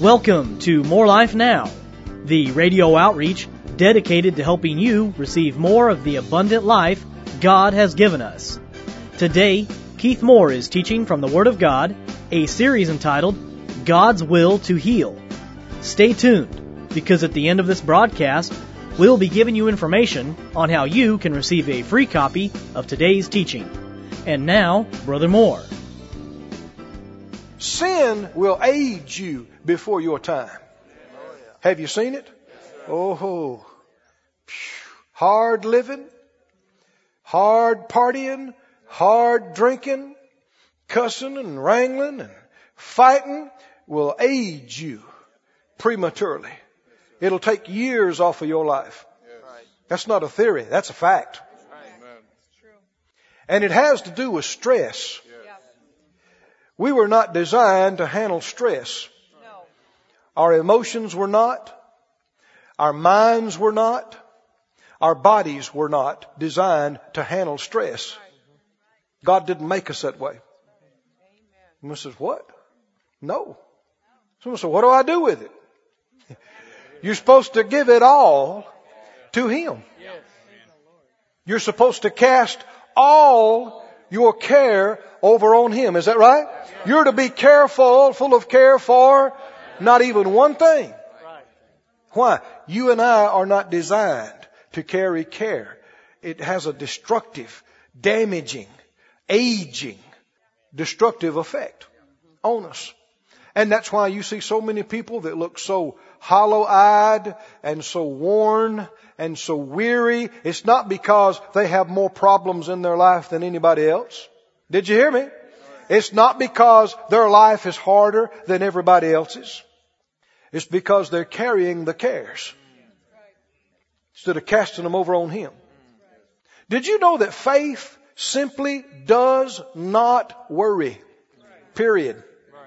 Welcome to More Life Now, the radio outreach dedicated to helping you receive more of the abundant life God has given us. Today, Keith Moore is teaching from the Word of God, a series entitled God's Will to Heal. Stay tuned, because at the end of this broadcast, we'll be giving you information on how you can receive a free copy of today's teaching. And now, Brother Moore. Sin will age you before your time. Have you seen it? Oh, hard living, hard partying, hard drinking, cussing and wrangling and fighting will age you prematurely. It'll take years off of your life. That's not a theory. That's a fact. And it has to do with stress. We were not designed to handle stress. Our emotions were not. Our minds were not. Our bodies were not designed to handle stress. God didn't make us that way. Someone says, what? No. Someone says, what do I do with it? You're supposed to give it all to Him. You're supposed to cast all your care over on Him. Is that right? You're to be careful, full of care for not even one thing. Why? You and I are not designed to carry care. It has a destructive, damaging, aging, destructive effect on us. And that's why you see so many people that look so hollow-eyed and so worn and so weary. It's not because they have more problems in their life than anybody else. Did you hear me? It's not because their life is harder than everybody else's. It's because they're carrying the cares instead of casting them over on Him. Did you know that faith simply does not worry? Period.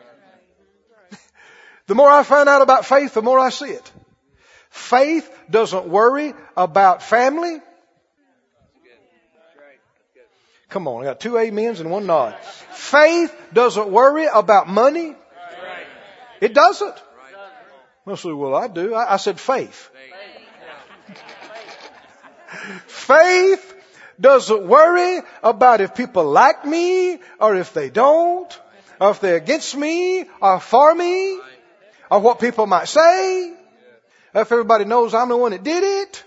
The more I find out about faith, the more I see it. Faith doesn't worry about family. Come on, I got 2 amens and 1 nod. Faith doesn't worry about money. It doesn't. Well, so, well, I do. I said faith. Faith doesn't worry about if people like me or if they don't, or if they're against me or for me, or what people might say, if everybody knows I'm the one that did it.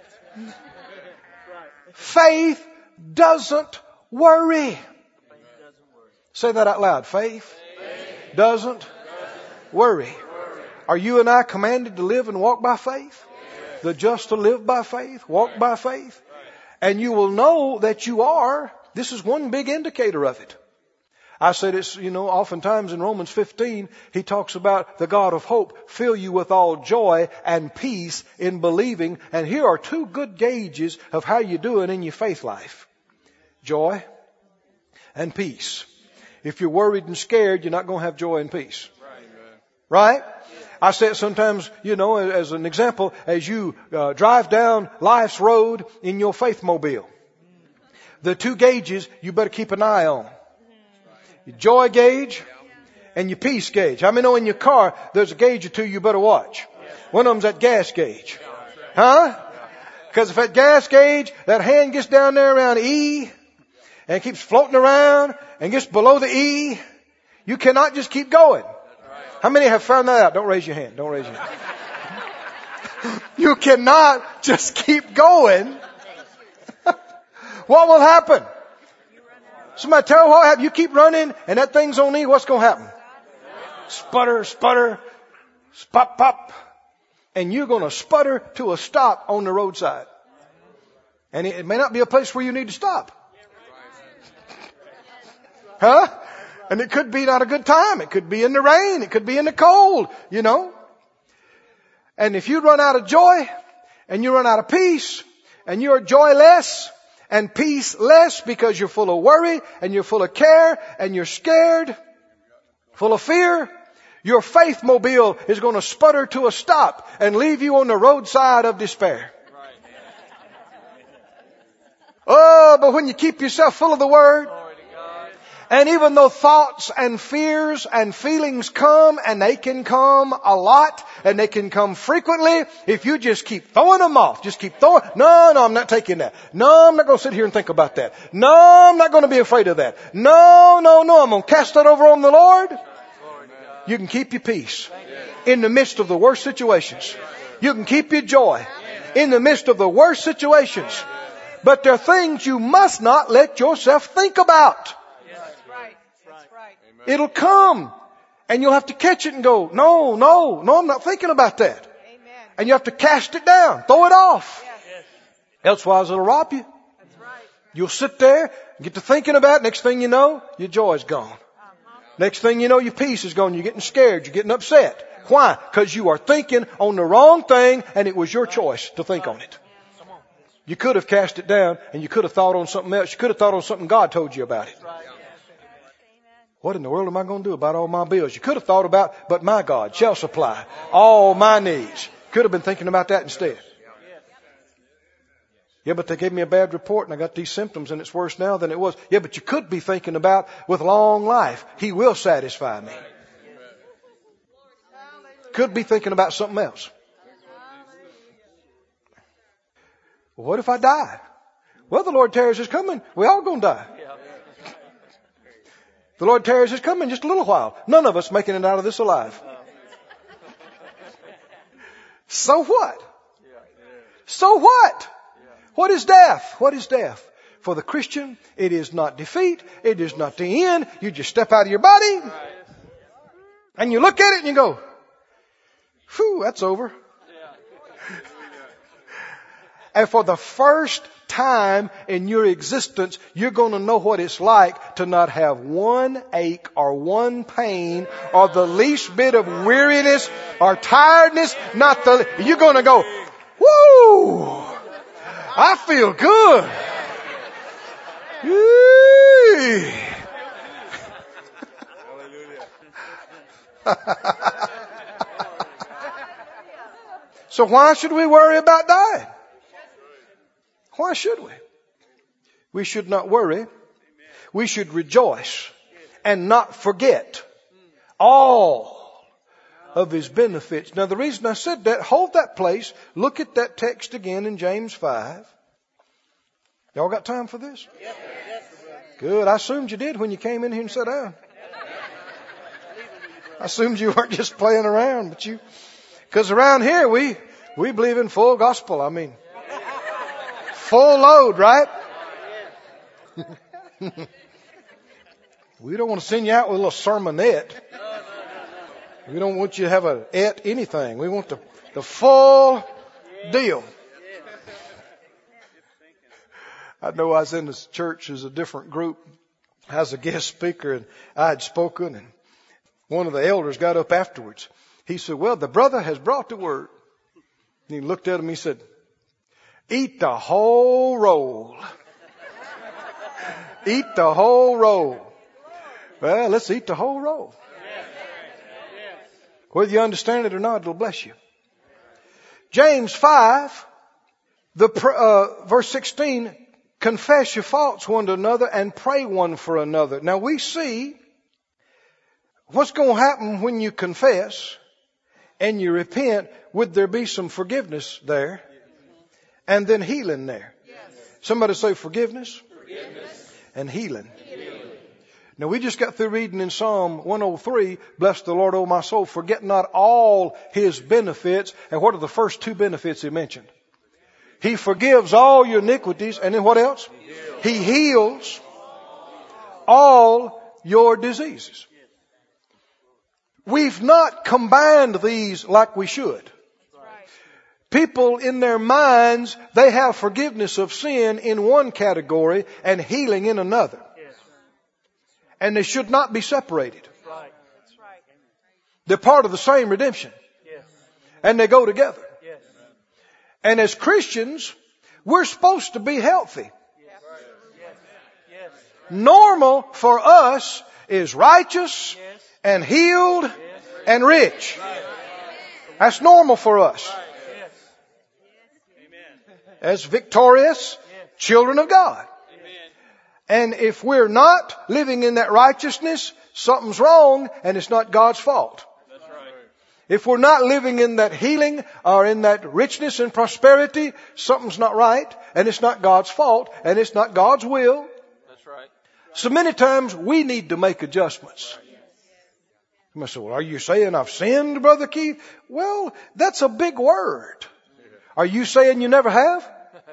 Faith doesn't worry. Say that out loud. Faith doesn't worry. Are you and I commanded to live and walk by faith? The just to live by faith, walk by faith. And you will know that you are. This is one big indicator of it. I said it's, oftentimes in Romans 15, he talks about the God of hope fill you with all joy and peace in believing. And here are 2 good gauges of how you're doing in your faith life. Joy and peace. If you're worried and scared, you're not going to have joy and peace. Right? I say it sometimes, as an example, as you drive down life's road in your faith mobile. The 2 gauges you better keep an eye on. Your joy gauge and your peace gauge. How many know in your car there's a gauge or 2 you better watch? One of them's that gas gauge. Huh? Because if that gas gauge, that hand gets down there around E and keeps floating around and gets below the E, you cannot just keep going. How many have found that out? Don't raise your hand. Don't raise your hand. You cannot just keep going. What will happen? Somebody tell me what will happen. You keep running and that thing's on E, what's going to happen? Sputter, sputter, pop, pop. And you're going to sputter to a stop on the roadside. And it may not be a place where you need to stop. Huh? And it could be not a good time. It could be in the rain. It could be in the cold, And if you run out of joy and you run out of peace and you're joyless and peaceless because you're full of worry and you're full of care and you're scared, full of fear, your faith mobile is going to sputter to a stop and leave you on the roadside of despair. Oh, but when you keep yourself full of the Word And even though thoughts and fears and feelings come, and they can come a lot, and they can come frequently, if you just keep throwing them off, just keep throwing, no, I'm not taking that. No, I'm not going to sit here and think about that. No, I'm not going to be afraid of that. No, I'm going to cast that over on the Lord. You can keep your peace in the midst of the worst situations. You can keep your joy in the midst of the worst situations. But there are things you must not let yourself think about. It'll come. And you'll have to catch it and go, no, I'm not thinking about that. Amen. And you have to cast it down. Throw it off. Yes. Elsewise it'll rob you. That's right. You'll sit there, get to thinking about it. Next thing you know, your joy's gone. Next thing you know, your peace is gone. You're getting scared. You're getting upset. Why? Because you are thinking on the wrong thing, and it was your choice to think on it. You could have cast it down, and you could have thought on something else. You could have thought on something God told you about it. What in the world am I going to do about all my bills? You could have thought about, but my God shall supply all my needs. Could have been thinking about that instead. Yeah, but they gave me a bad report and I got these symptoms and it's worse now than it was. Yeah, but you could be thinking about, with long life, He will satisfy me. Could be thinking about something else. Well, what if I die? Well, the Lord tarries His coming. We all going to die. The Lord tarries His coming just a little while. None of us making it out of this alive. So what? So what? What is death? What is death? For the Christian, it is not defeat. It is not the end. You just step out of your body and you look at it and you go, phew, that's over. And for the first time in your existence, you're going to know what it's like to not have one ache or one pain or the least bit of weariness or tiredness. You're going to go, woo, I feel good. So why should we worry about dying? Why should we? We should not worry. We should rejoice and not forget all of His benefits. Now the reason I said that, hold that place. Look at that text again in James 5. Y'all got time for this? Good. I assumed you did when you came in here and sat down. I assumed you weren't just playing around, because around here we believe in full gospel. I mean, full load, right? We don't want to send you out with a little sermonette. We don't want you to have anything. We want the full deal. I know I was in this church as a different group as a guest speaker, and I had spoken, and one of the elders got up afterwards. He said, well, the brother has brought the word. And he looked at him, he said, eat the whole roll. Eat the whole roll. Well, let's eat the whole roll. Whether you understand it or not, it'll bless you. James 5, verse 16, confess your faults one to another and pray one for another. Now we see what's going to happen when you confess and you repent. Would there be some forgiveness there? And then healing there. Somebody say forgiveness. And healing. Now we just got through reading in Psalm 103, bless the Lord, O my soul, forget not all His benefits. And what are the first two benefits He mentioned? He forgives all your iniquities. And then what else? He heals all your diseases. We've not combined these like we should. People in their minds, they have forgiveness of sin in one category and healing in another. And they should not be separated. They're part of the same redemption. And they go together. And as Christians, we're supposed to be healthy. Normal for us is righteous and healed and rich. That's normal for us. As victorious children of God. And if we're not living in that righteousness, something's wrong and it's not God's fault. That's right. If we're not living in that healing or in that richness and prosperity, something's not right and it's not God's fault and it's not God's will. That's right. So many times we need to make adjustments. You must say, well, are you saying I've sinned, Brother Keith? Well, that's a big word. Are you saying you never have?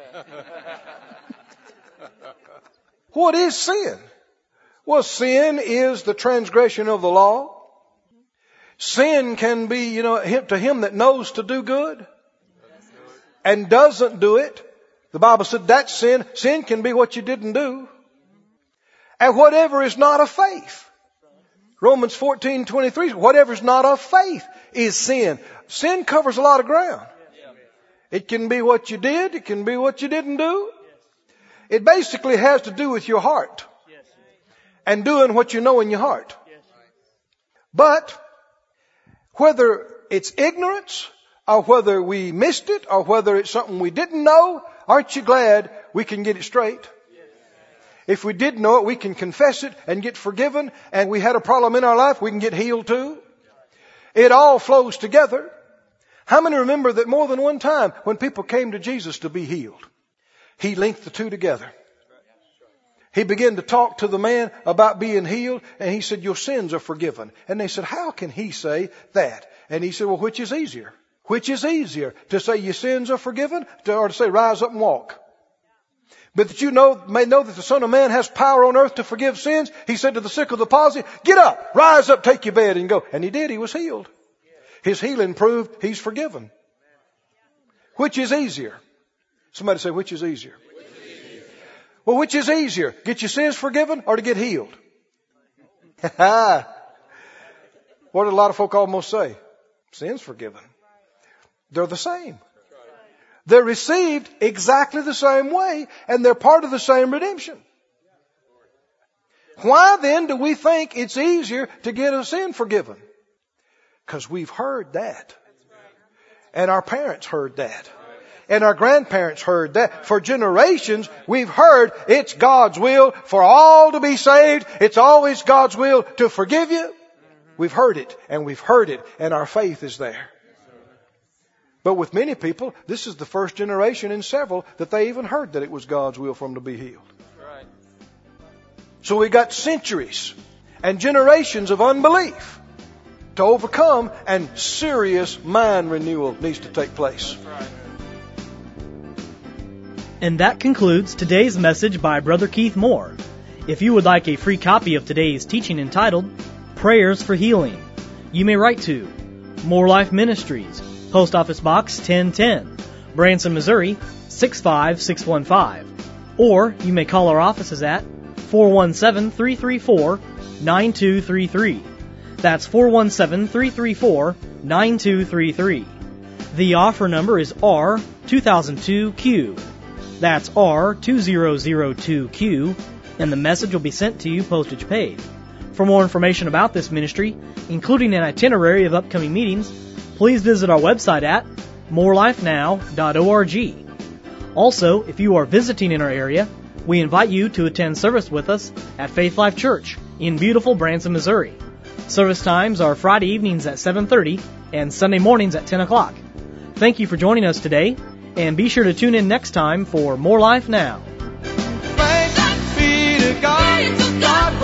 What is sin? Well, sin is the transgression of the law. Sin can be, to him that knows to do good and doesn't do it. The Bible said that's sin. Sin can be what you didn't do. And whatever is not of faith. Romans 14:23, whatever is not of faith is sin. Sin covers a lot of ground. It can be what you did. It can be what you didn't do. It basically has to do with your heart and doing what you know in your heart. But whether it's ignorance or whether we missed it or whether it's something we didn't know, aren't you glad we can get it straight? If we did know it, we can confess it and get forgiven, and we had a problem in our life, we can get healed too. It all flows together. How many remember that more than one time when people came to Jesus to be healed, He linked the two together? He began to talk to the man about being healed, and he said, your sins are forgiven. And they said, how can he say that? And he said, well, which is easier? Which is easier, to say your sins are forgiven or to say rise up and walk? But that you may know that the Son of Man has power on earth to forgive sins. He said to the sick of the palsy, get up, rise up, take your bed and go. And he did. He was healed. His healing proved he's forgiven. Which is easier? Somebody say, which is easier? Well, which is easier? Get your sins forgiven or to get healed? What did a lot of folk almost say? Sins forgiven. They're the same. They're received exactly the same way, and they're part of the same redemption. Why then do we think it's easier to get a sin forgiven? Because we've heard that. And our parents heard that. And our grandparents heard that. For generations, we've heard it's God's will for all to be saved. It's always God's will to forgive you. We've heard it, and our faith is there. But with many people, this is the first generation in several that they even heard that it was God's will for them to be healed. Right. So we got centuries and generations of unbelief to overcome, and serious mind renewal needs to take place. That's right. And that concludes today's message by Brother Keith Moore. If you would like a free copy of today's teaching entitled Prayers for Healing, you may write to More Life Ministries, Post Office Box 1010, Branson, Missouri 65615. Or you may call our offices at 417-334-9233. That's 417-334-9233. The offer number is R2002Q. That's R2002Q, and the message will be sent to you postage paid. For more information about this ministry, including an itinerary of upcoming meetings, please visit our website at morelifenow.org. Also, if you are visiting in our area, we invite you to attend service with us at Faith Life Church in beautiful Branson, Missouri. Service times are Friday evenings at 7:30 and Sunday mornings at 10 o'clock. Thank you for joining us today, and be sure to tune in next time for More Life Now. Thanks be to God.